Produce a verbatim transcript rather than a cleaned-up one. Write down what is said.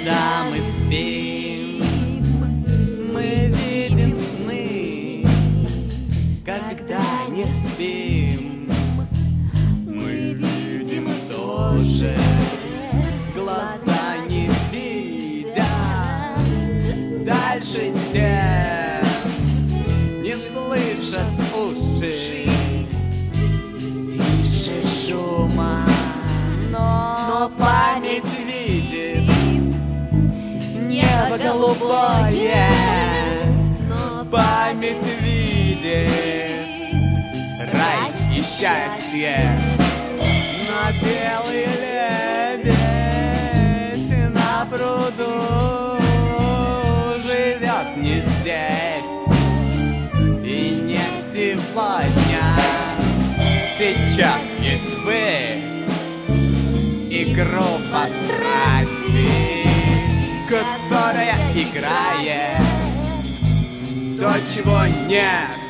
когда мы спим, мы видим сны. Когда не спим, мы видим тоже. Глаза не видят дальше стен, не слышат уши. Тише шума, но память видит небо голубое. Память видит рай и счастье. На белый лебедь на пруду живет не здесь и не сегодня. Сейчас есть вы и группа страсти, которая играет то, чего нет.